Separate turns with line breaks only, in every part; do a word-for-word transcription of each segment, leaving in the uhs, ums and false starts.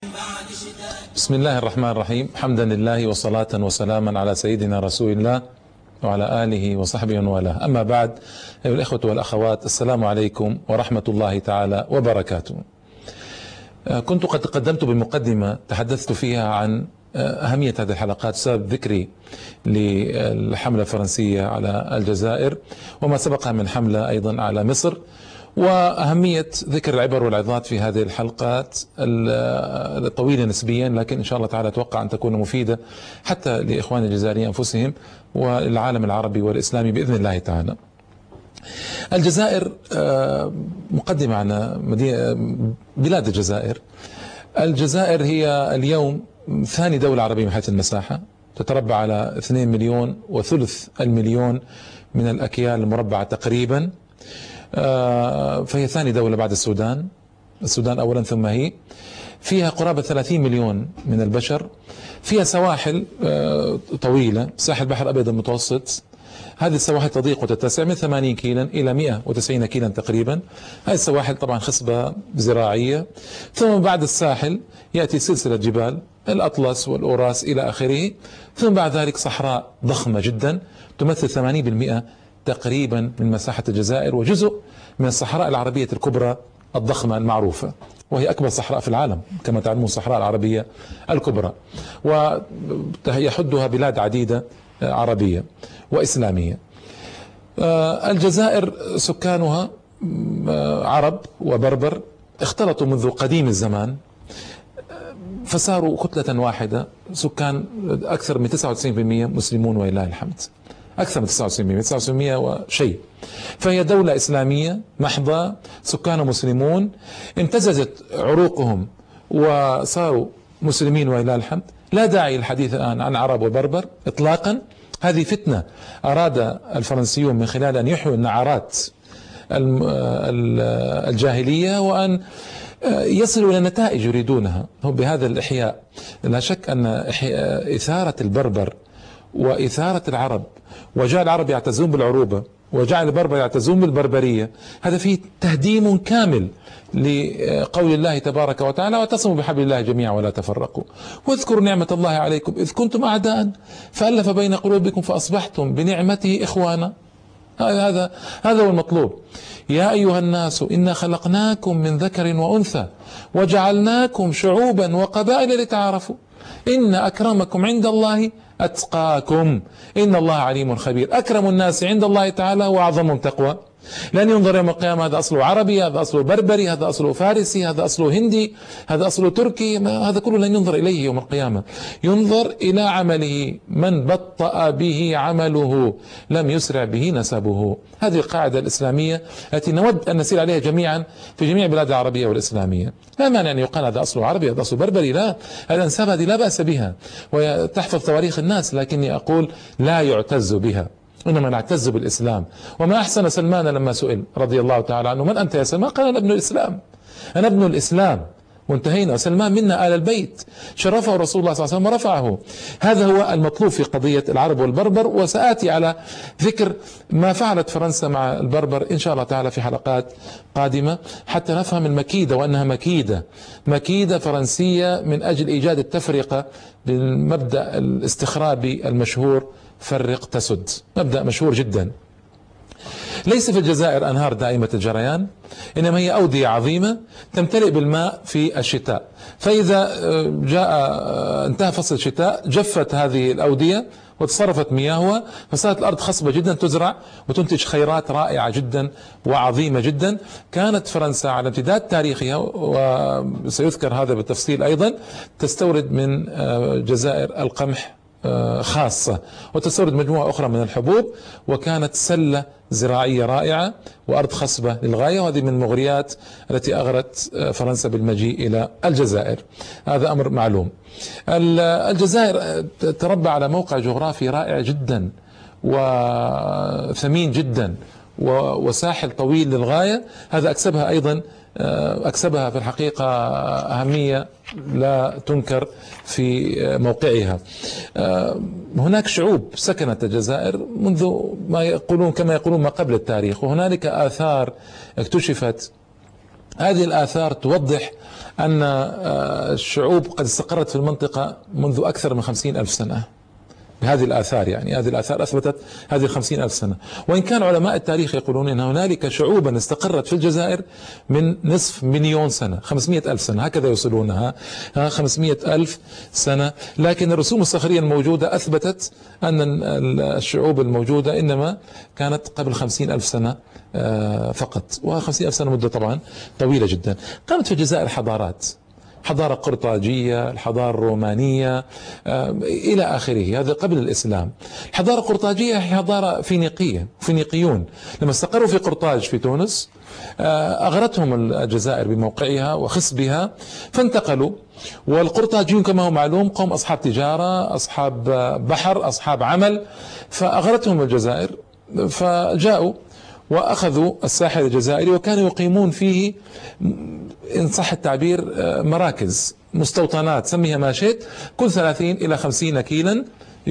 بسم الله الرحمن الرحيم. حمدا لله وصلاة وسلاما على سيدنا رسول الله وعلى آله وصحبه ومن والاه. أما بعد، أيها الإخوة والأخوات، السلام عليكم ورحمة الله تعالى وبركاته. كنت قد تقدمت بمقدمة تحدثت فيها عن أهمية هذه الحلقات بسبب ذكري للحملة الفرنسية على الجزائر وما سبقها من حملة أيضا على مصر، وأهمية ذكر العبر والعظات في هذه الحلقات الطويلة نسبيا، لكن إن شاء الله تعالى أتوقع أن تكون مفيدة حتى لإخوان الجزائريين أنفسهم والعالم العربي والإسلامي بإذن الله تعالى. الجزائر مقدمة عن بلاد الجزائر. الجزائر هي اليوم ثاني دولة عربية من حيث المساحة، تتربع على اثنين مليون وثلث المليون من الأكيال المربعة تقريبا، فهي ثاني دولة بعد السودان. السودان أولا ثم هي. فيها قرابة ثلاثين مليون من البشر. فيها سواحل طويلة، ساحل بحر أبيض المتوسط، هذه السواحل تضيق وتتسع من ثمانين كيلا إلى مئة وتسعين كيلا تقريبا. هذه السواحل طبعا خصبة زراعية. ثم بعد الساحل يأتي سلسلة جبال الأطلس والأوراس إلى آخره. ثم بعد ذلك صحراء ضخمة جدا تمثل ثمانين بالمئة تقريبا من مساحة الجزائر، وجزء من الصحراء العربية الكبرى الضخمة المعروفة، وهي أكبر صحراء في العالم كما تعلمون، الصحراء العربية الكبرى، ويحدها بلاد عديدة عربية وإسلامية. الجزائر سكانها عرب وبربر اختلطوا منذ قديم الزمان، فصاروا كتلة واحدة. سكان أكثر من تسعة وتسعين بالمئة مسلمون ولله الحمد، أكثر من تسعة وتسعين بالمئة، تسعة وتسعين بالمئة وشيء. فهي دولة إسلامية محضة، سكانها مسلمون، امتزجت عروقهم وصاروا مسلمين ولله الحمد. لا داعي للحديث الآن عن عرب وبربر إطلاقا. هذه فتنة أراد الفرنسيون من خلال أن يحيوا النعرات الجاهلية وأن يصلوا إلى نتائج يريدونها هم بهذا الإحياء. لا شك أن إثارة البربر وإثارة العرب، وجعل العرب يعتزون بالعروبة وجعل البربر يعتزون بالبربرية، هذا فيه تهديم كامل لقول الله تبارك وتعالى: واعتصموا بحبل الله جميعا ولا تفرقوا واذكروا نعمة الله عليكم إذ كنتم أعداء فألف بين قلوبكم فأصبحتم بنعمته إخوانا. هذا هذا هو المطلوب. يا أيها الناس إنا خلقناكم من ذكر وأنثى وجعلناكم شعوبا وقبائل لتعارفوا إن أكرمكم عند الله أتقاكم إن الله عليم خبير. أكرم الناس عند الله تعالى وأعظمهم تقوى. لن ينظر يوم القيامة هذا أصله عربي، هذا أصله بربري، هذا أصله فارسي، هذا أصله هندي، هذا أصله تركي، هذا كله لن ينظر إليه يوم القيامة. ينظر إلى عمله، من بطأ به عمله لم يسرع به نسبه. هذه القاعدة الإسلامية التي نود أن نسير عليها جميعا في جميع البلاد العربية والإسلامية. لا مانع أن يقال هذا أصله عربي، هذا أصله بربري، لا، الأنساب هذه لا بأس بها وتحفظ تواريخ الناس، لكني أقول لا يعتز بها، إنما نعتز بالإسلام. وما أحسن سلمان لما سئل رضي الله تعالى عنه: من أنت يا سلمان؟ قال: أنا ابن الإسلام، أنا ابن الإسلام، وانتهينا. سلمان منا آل البيت، شرفه رسول الله صلى الله عليه وسلم ورفعه. هذا هو المطلوب في قضية العرب والبربر، وسآتي على ذكر ما فعلت فرنسا مع البربر إن شاء الله تعالى في حلقات قادمة حتى نفهم المكيدة، وأنها مكيدة مكيدة فرنسية من أجل إيجاد التفرقة بالمبدأ الاستخرابي المشهور: فرق تسد. مبدأ مشهور جدا. ليس في الجزائر أنهار دائمة الجريان، إنما هي أودية عظيمة تمتلئ بالماء في الشتاء، فإذا جاء انتهى فصل الشتاء جفت هذه الأودية وتصرفت مياهها، فصارت الأرض خصبة جدا تزرع وتنتج خيرات رائعة جدا وعظيمة جدا. كانت فرنسا على امتداد تاريخها، وسيذكر هذا بالتفصيل أيضا، تستورد من جزائر القمح خاصة، وتستورد مجموعة أخرى من الحبوب، وكانت سلة زراعية رائعة وأرض خصبة للغاية. وهذه من المغريات التي أغرت فرنسا بالمجيء إلى الجزائر. هذا أمر معلوم. الجزائر تربى على موقع جغرافي رائع جدا وثمين جدا وساحل طويل للغاية. هذا أكسبها أيضا أكسبها في الحقيقة أهمية لا تنكر في موقعها. هناك شعوب سكنت الجزائر منذ ما يقولون كما يقولون ما قبل التاريخ، وهنالك آثار اكتشفت هذه الآثار توضح أن الشعوب قد استقرت في المنطقة منذ أكثر من خمسين ألف سنة بهذه الآثار. يعني هذه الآثار أثبتت هذه الخمسين ألف سنة، وإن كان علماء التاريخ يقولون أن هنالك شعوبا استقرت في الجزائر من نصف مليون سنة، خمسمائة ألف سنة هكذا يوصلونها، خمسمائة ألف سنة. لكن الرسوم الصخرية الموجودة أثبتت أن الشعوب الموجودة إنما كانت قبل خمسين ألف سنة فقط، وخمسين ألف سنة مدة طبعا طويلة جدا. قامت في الجزائر حضارات، حضارة قرطاجية، الحضارة الرومانية إلى آخره، هذا قبل الإسلام. الحضارة القرطاجية هي حضارة فينيقية، فينيقيون لما استقروا في قرطاج في تونس أغرتهم الجزائر بموقعها وخصبها فانتقلوا. والقرطاجيون كما هو معلوم قوم أصحاب تجارة، أصحاب بحر، أصحاب عمل، فأغرتهم الجزائر فجاءوا وأخذوا الساحل الجزائري وكانوا يقيمون فيه إن صح التعبير مراكز، مستوطنات، سميها ما شئت، كل ثلاثين إلى خمسين كيلا،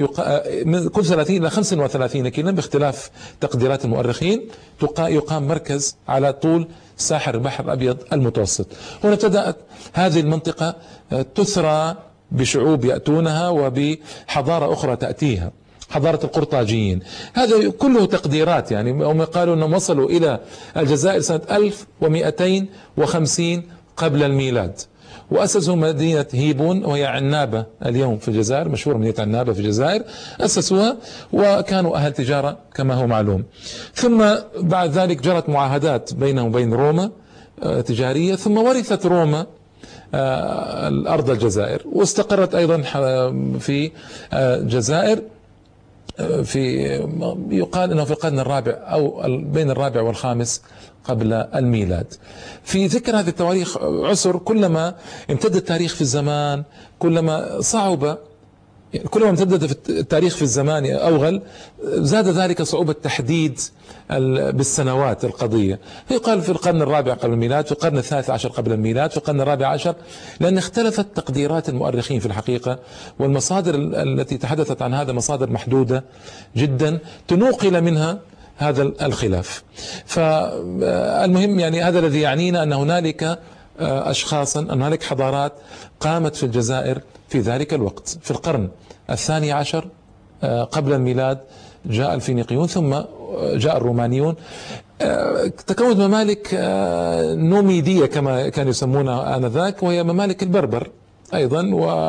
كل ثلاثين إلى خمسة وثلاثين كيلا باختلاف تقديرات المؤرخين يقام مركز على طول ساحل البحر الأبيض المتوسط. هنا ابتدأت هذه المنطقة تثرى بشعوب يأتونها وبحضارة أخرى تأتيها، حضارة القرطاجيين. هذا كله تقديرات، يعني هم قالوا أنهم وصلوا إلى الجزائر سنة ألف ومئتين وخمسين قبل الميلاد، وأسسوا مدينة هيبون وهي عنابة اليوم في الجزائر، مشهورة مدينة عنابة في الجزائر، أسسوها وكانوا أهل تجارة كما هو معلوم. ثم بعد ذلك جرت معاهدات بينهم وبين روما تجارية، ثم ورثت روما الأرض الجزائر واستقرت أيضا في الجزائر في يقال انه في القرن الرابع او بين الرابع والخامس قبل الميلاد. في ذكر هذه التواريخ عسر، كلما امتد التاريخ في الزمان كلما صعب، كلما امتد في التاريخ في الزمان أوغل، زاد ذلك صعوبة تحديد بالسنوات القضية. يقال في القرن الرابع قبل الميلاد، في القرن الثالث عشر قبل الميلاد، في القرن الرابع عشر، لأن اختلفت تقديرات المؤرخين في الحقيقة، والمصادر التي تحدثت عن هذا مصادر محدودة جدا تنوقل منها هذا الخلاف. فالمهم يعني هذا الذي يعنينا أن هنالك أشخاصا، أن هنالك حضارات قامت في الجزائر في ذلك الوقت. في القرن الثاني عشر قبل الميلاد جاء الفينيقيون، ثم جاء الرومانيون، تكونت ممالك نوميدية كما كانوا يسمونها آنذاك، وهي ممالك البربر أيضا،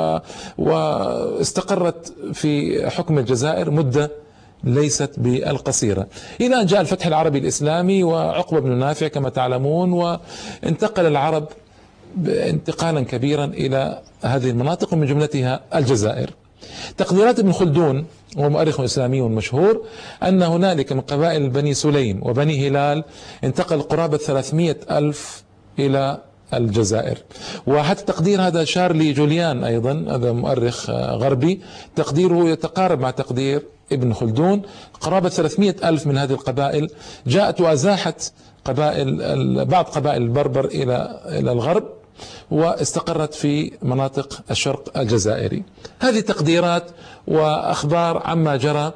واستقرت في حكم الجزائر مدة ليست بالقصيرة، إلى أن جاء الفتح العربي الإسلامي وعقبة بن نافع كما تعلمون، وانتقل العرب انتقالا كبيرا إلى هذه المناطق ومن جملتها الجزائر. تقديرات ابن خلدون وهو مؤرخ إسلامي مشهور أن هنالك من قبائل بني سليم وبني هلال انتقل قرابة ثلاثمائة ألف إلى الجزائر. وحتى تقدير هذا شارلي جوليان أيضا، هذا مؤرخ غربي، تقديره يتقارب مع تقدير ابن خلدون، قرابة ثلاثمائة ألف من هذه القبائل جاءت وأزاحت قبائل بعض قبائل البربر إلى إلى الغرب واستقرت في مناطق الشرق الجزائري. هذه تقديرات وأخبار عما جرى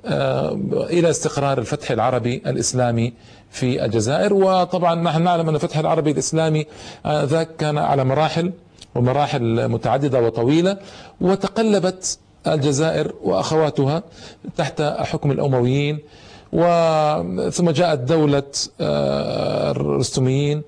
إلى استقرار الفتح العربي الإسلامي في الجزائر. وطبعا نحن نعلم أن الفتح العربي الإسلامي ذاك كان على مراحل ومراحل متعددة وطويلة، وتقلبت الجزائر وأخواتها تحت حكم الأمويين، وثم جاءت دولة الرستميين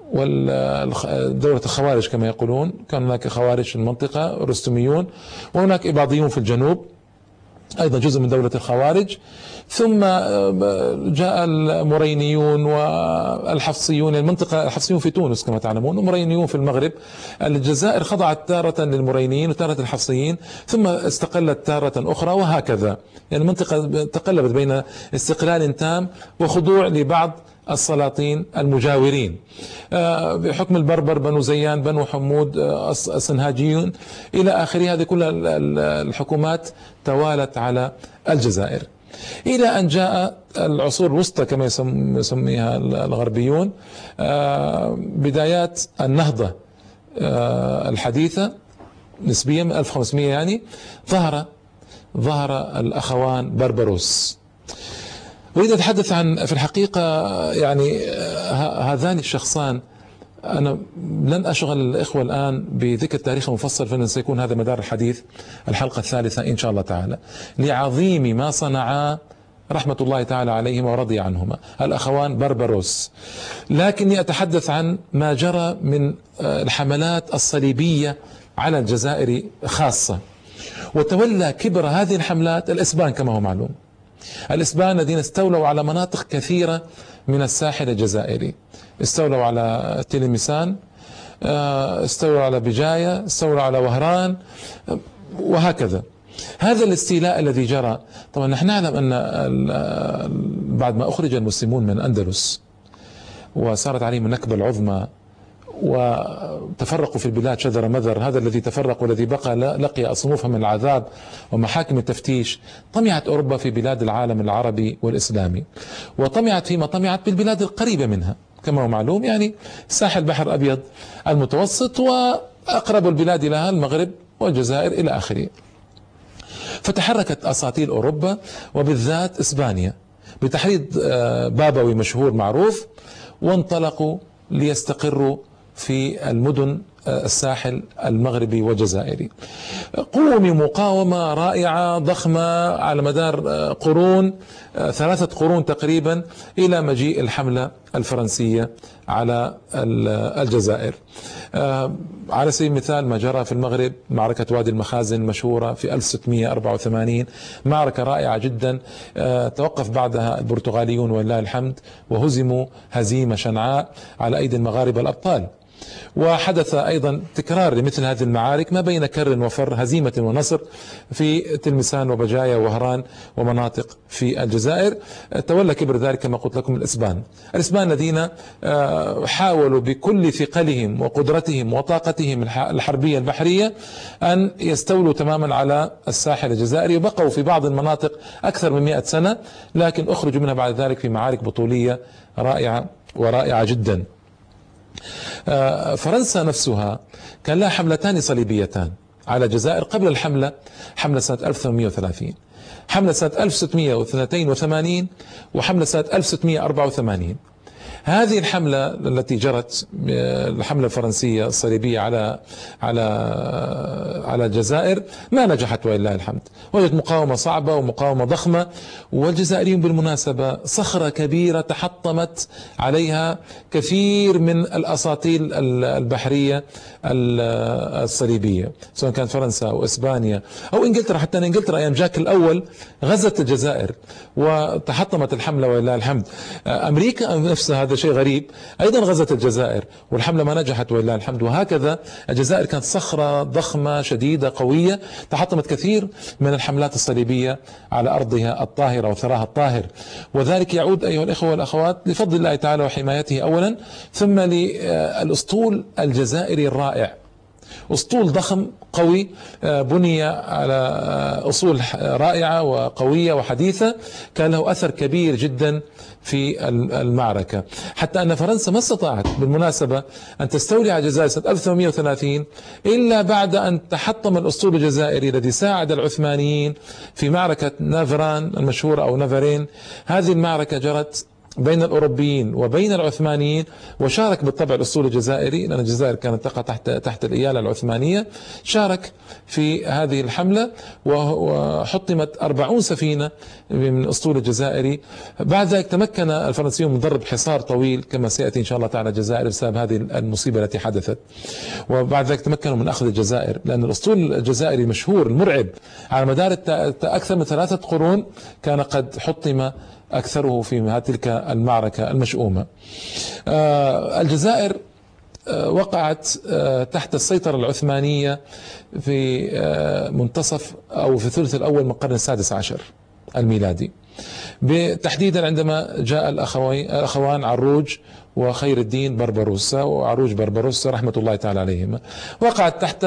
ودولة الخوارج كما يقولون، كان هناك خوارج في المنطقة رستميون، وهناك إباضيون في الجنوب أيضا جزء من دولة الخوارج، ثم جاء المرينيون والحفصيون، المنطقة الحفصيون في تونس كما تعلمون، ومرينيون في المغرب. الجزائر خضعت تارة للمرينيين وتارة الحفصيين، ثم استقلت تارة أخرى، وهكذا. يعني المنطقة تقلبت بين استقلال تام وخضوع لبعض السلاطين المجاورين بحكم البربر، بنو زيان، بنو حمود، السنهاجيون إلى آخره. هذه كل الحكومات توالت على الجزائر إلى أن جاء العصور الوسطى كما يسميها الغربيون، بدايات النهضة الحديثة نسبيا من ألف وخمسمائة، يعني ظهر ظهر الأخوان بربروس. أريد أتحدث عن في الحقيقة يعني هذان الشخصان أنا لن أشغل الإخوة الآن بذكر تاريخ مفصل، فإن سيكون هذا مدار الحديث الحلقة الثالثة إن شاء الله تعالى، لعظيم ما صنعا رحمة الله تعالى عليهما ورضي عنهما الأخوان بربروس. لكني أتحدث عن ما جرى من الحملات الصليبية على الجزائر خاصة. وتولى كبر هذه الحملات الإسبان كما هو معلوم، الإسبان الذين استولوا على مناطق كثيرة من الساحل الجزائري، استولوا على تلمسان، استولوا على بجاية، استولوا على وهران، وهكذا. هذا الاستيلاء الذي جرى، طبعا نحن نعلم أن بعد ما أخرج المسلمون من الأندلس وصارت عليهم النكبة العظمى وتفرقوا في البلاد شذر مذر، هذا الذي تفرق والذي بقى لقي أصنوفا من العذاب ومحاكم التفتيش. طمعت أوروبا في بلاد العالم العربي والإسلامي، وطمعت فيما طمعت بالبلاد القريبة منها كما هو معلوم، يعني ساحل بحر الأبيض المتوسط وأقرب البلاد لها المغرب والجزائر إلى آخره. فتحركت أساطيل أوروبا وبالذات إسبانيا بتحريض بابوي مشهور معروف، وانطلقوا ليستقروا في المدن الساحل المغربي والجزائري. قوموا مقاومة رائعة ضخمة على مدار قرون، ثلاثة قرون تقريبا، إلى مجيء الحملة الفرنسية على الجزائر. على سبيل المثال ما جرى في المغرب، معركة وادي المخازن المشهورة في ألف وستمئة وأربعة وثمانين، معركة رائعة جدا، توقف بعدها البرتغاليون ولله الحمد وهزموا هزيمة شنعاء على أيدي المغاربة الأبطال. وحدث أيضا تكرار لمثل هذه المعارك ما بين كر وفر، هزيمة ونصر في تلمسان وبجاية وهران ومناطق في الجزائر. تولى كبر ذلك كما قلت لكم الإسبان، الإسبان الذين حاولوا بكل ثقلهم وقدرتهم وطاقتهم الحربية البحرية أن يستولوا تماما على الساحل الجزائري، وبقوا في بعض المناطق أكثر من مئة سنة، لكن أخرجوا منها بعد ذلك في معارك بطولية رائعة ورائعة جدا. فرنسا نفسها كان لها حملتان صليبيتان على الجزائر قبل الحملة، حملة سنة ألف وثمانمئة وثلاثين، حملة سنة ألف وستمئة واثنين وثمانين، وحملة سنة ألف وستمئة وأربعة وثمانين. هذه الحملة التي جرت، الحملة الفرنسية الصليبية على على على الجزائر، ما نجحت ولله الحمد، وجدت مقاومة صعبة ومقاومة ضخمة. والجزائريون بالمناسبة صخرة كبيرة تحطمت عليها كثير من الأساطيل البحرية الصليبية، سواء كانت فرنسا أو إسبانيا أو إنجلترا. حتى أن إنجلترا أيام جاك الأول غزت الجزائر وتحطمت الحملة ولله الحمد. أمريكا نفسها، هذا شيء غريب، أيضا غزت الجزائر والحملة ما نجحت ولله الحمد. وهكذا الجزائر كانت صخرة ضخمة شديدة قوية تحطمت كثير من الحملات الصليبية على أرضها الطاهرة وثراها الطاهر. وذلك يعود أيها الإخوة والأخوات لفضل الله تعالى وحمايته أولا، ثم للأسطول الجزائري الرائع، أسطول ضخم قوي بني على أصول رائعة وقوية وحديثة، كان له أثر كبير جدا في المعركة، حتى أن فرنسا ما استطاعت بالمناسبة أن تستولي على الجزائر سنة ألف وثمانمئة وثلاثين إلا بعد أن تحطم الأسطول الجزائري الذي ساعد العثمانيين في معركة نافران المشهورة أو نافرين. هذه المعركة جرت بين الأوروبيين وبين العثمانيين، وشارك بالطبع الأسطول الجزائري، لأن الجزائر كانت تقع تحت تحت الإيالة العثمانية، شارك في هذه الحملة وحطمت أربعون سفينة من الأسطول الجزائري. بعد ذلك تمكن الفرنسيون من ضرب حصار طويل كما سيأتي إن شاء الله تعالى الجزائر بسبب هذه المصيبة التي حدثت، وبعد ذلك تمكنوا من أخذ الجزائر، لأن الأسطول الجزائري المشهور المرعب على مدار أكثر من ثلاثة قرون كان قد حطم أكثره في تلك المعركة المشؤومة. الجزائر وقعت تحت السيطرة العثمانية في منتصف أو في الثلث الأول من القرن السادس عشر الميلادي، تحديدا عندما جاء الأخوان عروج وخير الدين بربروسا، وعروج بربروسا رحمة الله تعالى عليهما، وقعت تحت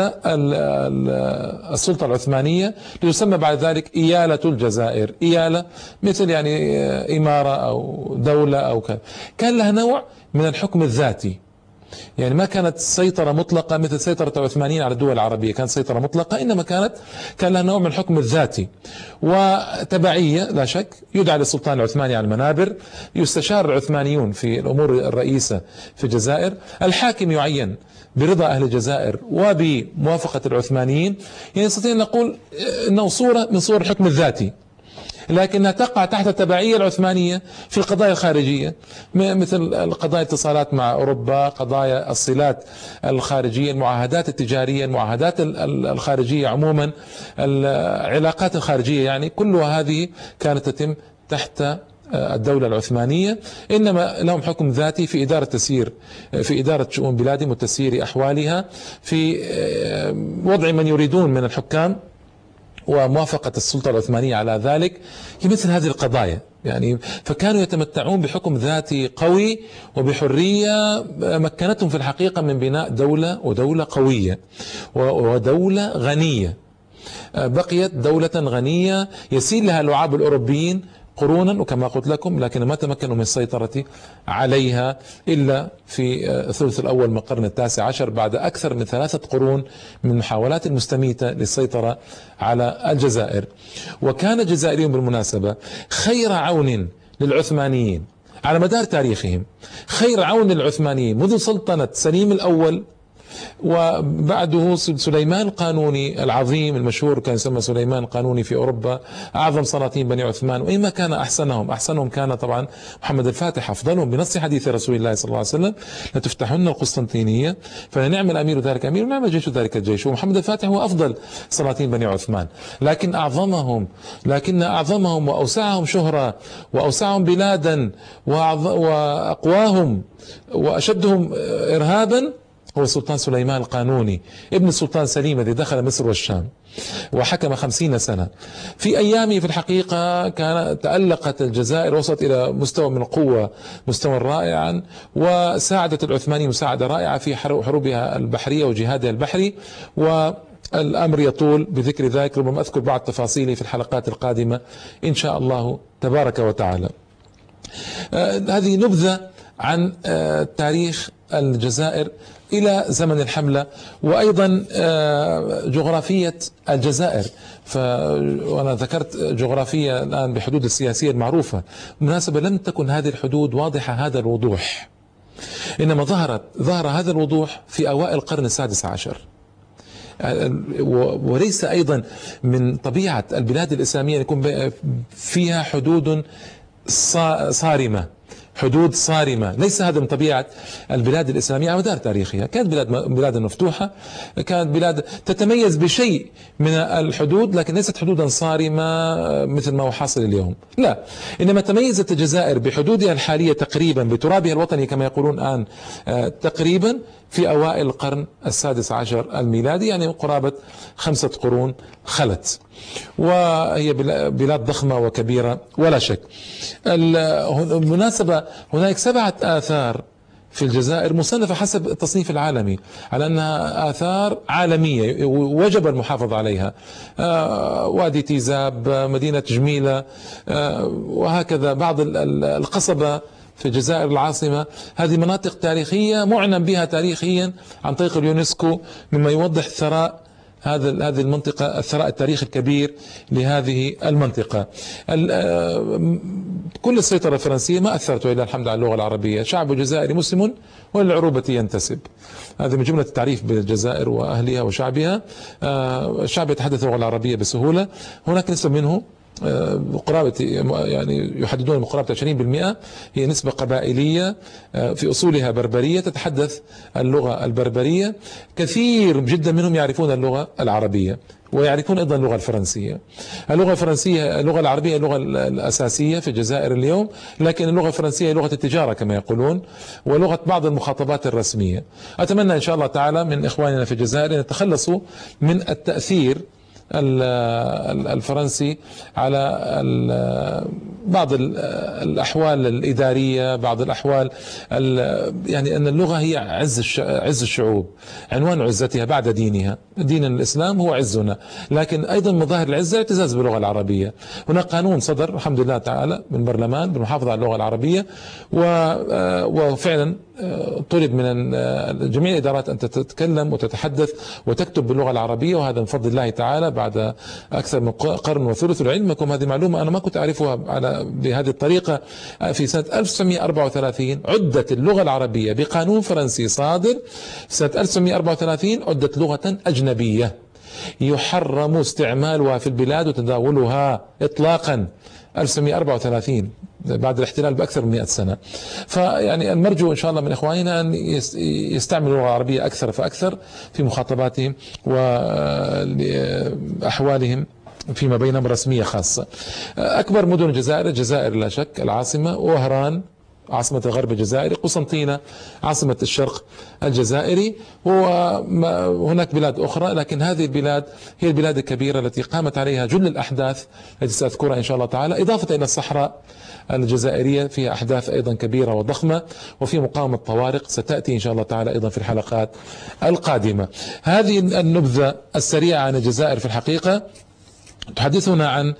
السلطة العثمانية، ليسمى بعد ذلك إيالة الجزائر. إيالة مثل يعني إمارة أو دولة أو كان, كان لها نوع من الحكم الذاتي، يعني ما كانت سيطرة مطلقة مثل سيطرة العثمانيين على الدول العربية، كانت سيطرة مطلقة، إنما كانت كان لها نوع من الحكم الذاتي وتبعية لا شك. يدعى للسلطان العثماني على المنابر، يستشار العثمانيون في الأمور الرئيسة في الجزائر، الحاكم يعين برضا أهل الجزائر وبموافقة العثمانيين. يعني نستطيع أن نقول أنه صورة من صور الحكم الذاتي، لكنها تقع تحت التبعية العثمانية في القضايا الخارجية، مثل قضايا الاتصالات مع أوروبا، قضايا الصلات الخارجية، المعاهدات التجارية، المعاهدات الخارجية عموما، العلاقات الخارجية، يعني كلها هذه كانت تتم تحت الدولة العثمانية. إنما لهم حكم ذاتي في إدارة تسيير في إدارة شؤون بلادهم وتسيير أحوالها، في وضع من يريدون من الحكام وموافقة السلطة العثمانية على ذلك في مثل هذه القضايا. يعني فكانوا يتمتعون بحكم ذاتي قوي وبحرية مكنتهم في الحقيقة من بناء دولة ودولة قوية ودولة غنية، بقيت دولة غنية يسيل لها لعاب الأوروبيين قرونا، وكما قلت لكم لكن ما تمكنوا من السيطرة عليها إلا في الثلث الأول من القرن التاسع عشر، بعد أكثر من ثلاثة قرون من محاولات المستميتة للسيطرة على الجزائر. وكان الجزائريون بالمناسبة خير عون للعثمانيين على مدار تاريخهم، خير عون للعثمانيين منذ سلطنة سليم الأول وبعده سليمان القانوني العظيم المشهور، كان يسمى سليمان القانوني في أوروبا، أعظم سلاطين بني عثمان، وإما كان أحسنهم أحسنهم كان طبعا محمد الفاتح أفضلهم بنص حديث رسول الله صلى الله عليه وسلم: لتفتحن القسطنطينية فلنعم الأمير ذلك أمير ونعم الجيش ذلك الجيش. ومحمد الفاتح هو أفضل سلاطين بني عثمان، لكن أعظمهم لكن أعظمهم وأوسعهم شهرة وأوسعهم بلادا وأقواهم وأشدهم إرهابا هو السلطان سليمان القانوني ابن السلطان سليم الذي دخل مصر والشام وحكم خمسين سنة. في أيامه في الحقيقة كان تألقت الجزائر، وصلت إلى مستوى من القوة مستوى رائعا، وساعدت العثمانيين مساعدة رائعة في حروبها البحرية وجهادها البحري، والأمر يطول بذكر ذلك، ربما أذكر بعض تفاصيله في الحلقات القادمة إن شاء الله تبارك وتعالى. آه هذه نبذة عن آه تاريخ الجزائر إلى زمن الحملة، وأيضا جغرافية الجزائر. وأنا ذكرت جغرافية الآن بحدود السياسية المعروفة، بالمناسبة لم تكن هذه الحدود واضحة هذا الوضوح، إنما ظهرت ظهر هذا الوضوح في أوائل القرن السادس عشر. وليس أيضا من طبيعة البلاد الإسلامية يكون فيها حدود صارمة، حدود صارمة، ليس هذا من طبيعة البلاد الإسلامية على مدار تاريخها. كانت بلاد بلاد مفتوحة، كانت بلاد تتميز بشيء من الحدود، لكن ليست حدودا صارمة مثل ما هو حاصل اليوم، لا، إنما تميزت الجزائر بحدودها الحالية تقريبا، بترابها الوطني كما يقولون الآن تقريبا، في أوائل القرن السادس عشر الميلادي، يعني قرابة خمسة قرون خلت، وهي بلاد ضخمة وكبيرة ولا شك. بالمناسبة هناك سبعة آثار في الجزائر مصنفة حسب التصنيف العالمي على أنها آثار عالمية وجب المحافظة عليها، آه وادي تيزاب، مدينة جميلة، آه وهكذا بعض القصبة في الجزائر العاصمة. هذه مناطق تاريخية معلن بها تاريخيا عن طريق اليونسكو، مما يوضح ثراء هذا هذه المنطقة، الثراء التاريخي الكبير لهذه المنطقة. كل السيطرة الفرنسية ما أثرت إلا الحمد على اللغة العربية، شعب جزائري مسلم وللعروبة ينتسب. هذه من جملة التعريف بالجزائر وأهلها وشعبها. الشعب يتحدث اللغة العربية بسهولة، هناك نسبة منه قرابة يعني يحددون قرابة عشرين بالمئة هي نسبة قبائلية في أصولها بربرية تتحدث اللغة البربرية. كثير جدا منهم يعرفون اللغة العربية ويعرفون أيضا اللغة الفرنسية. اللغة الفرنسية اللغة العربية اللغة الأساسية في الجزائر اليوم، لكن اللغة الفرنسية هي لغة التجارة كما يقولون، ولغة بعض المخاطبات الرسمية. أتمنى إن شاء الله تعالى من إخواننا في الجزائر أن يتخلصوا من التأثير الفرنسي على بعض الأحوال الإدارية، بعض الأحوال يعني أن اللغة هي عز عز الشعوب، عنوان عزتها بعد دينها. دين الإسلام هو عزنا، لكن أيضا مظاهر العزة الاعتزاز باللغة العربية. هناك قانون صدر الحمد لله تعالى من برلمان بالمحافظة على اللغة العربية، وفعلا طلب من جميع الإدارات أن تتكلم وتتحدث وتكتب باللغة العربية، وهذا من فضل الله تعالى بعد أكثر من قرن وثلث. لعلمكم هذه معلومة أنا ما كنت أعرفها على بهذه الطريقة. في سنة ألف وتسعمئة وأربعة وثلاثين عدت اللغة العربية بقانون فرنسي صادر سنة ألف وتسعمئة وأربعة وثلاثين، عدت لغة أجنبية يحرم استعمالها في البلاد وتداولها إطلاقا. ألف وتسعمئة وأربعة وثلاثين بعد الاحتلال بأكثر من مئة سنة. فيعني المرجو إن شاء الله من إخواننا أن يستعملوا اللغة العربية أكثر فأكثر في مخاطباتهم وأحوالهم فيما بينهم رسمية خاصة. أكبر مدن الجزائر، الجزائر لا شك العاصمة، وهران عاصمة الغرب الجزائري، قسنطينة عاصمة الشرق الجزائري، وهناك بلاد أخرى، لكن هذه البلاد هي البلاد الكبيرة التي قامت عليها جل الأحداث التي سأذكرها إن شاء الله تعالى، إضافة إلى الصحراء الجزائرية فيها أحداث أيضا كبيرة وضخمة، وفي مقاومة طوارق ستأتي إن شاء الله تعالى أيضا في الحلقات القادمة. هذه النبذة السريعة عن الجزائر في الحقيقة تحدثنا عن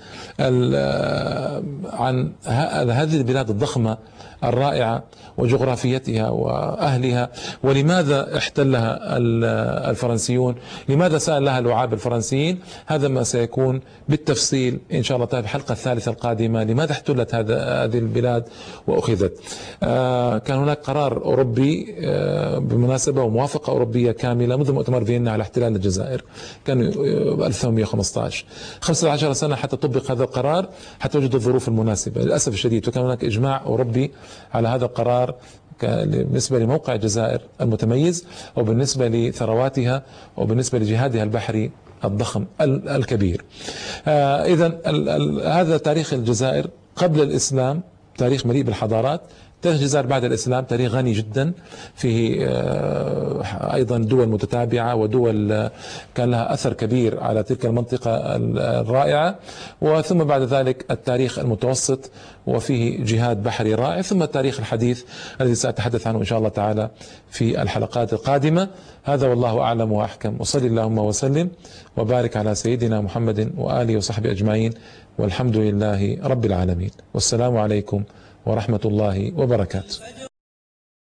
عن هذه البلاد الضخمة الرائعة وجغرافيتها وأهلها، ولماذا احتلها الفرنسيون، لماذا سأل لها لعاب الفرنسيين. هذا ما سيكون بالتفصيل إن شاء الله تعالى في الحلقة الثالثة القادمة، لماذا احتلت هذه البلاد وأخذت. كان هناك قرار أوروبي بمناسبة وموافقة أوروبية كاملة منذ مؤتمر فيينا على احتلال الجزائر، كان ألف وثمانمئة وخمسة عشر خمسة عشر سنة حتى طبق هذا القرار، حتى وجد الظروف المناسبة للأسف الشديد. وكان هناك إجماع أوروبي على هذا القرار بالنسبة لموقع الجزائر المتميز، وبالنسبة لثرواتها، وبالنسبة لجهادها البحري الضخم الكبير. آه إذن هذا تاريخ الجزائر قبل الإسلام، تاريخ مليء بالحضارات. تاريخ الجزائر بعد الإسلام تاريخ غني جدا، فيه أيضا دول متتابعة ودول كان لها أثر كبير على تلك المنطقة الرائعة، وثم بعد ذلك التاريخ المتوسط وفيه جهاد بحري رائع، ثم التاريخ الحديث الذي سأتحدث عنه إن شاء الله تعالى في الحلقات القادمة. هذا والله أعلم وأحكم، وصلي اللهم وسلم وبارك على سيدنا محمد وآله وصحبه أجمعين، والحمد لله رب العالمين، والسلام عليكم ورحمة الله وبركاته.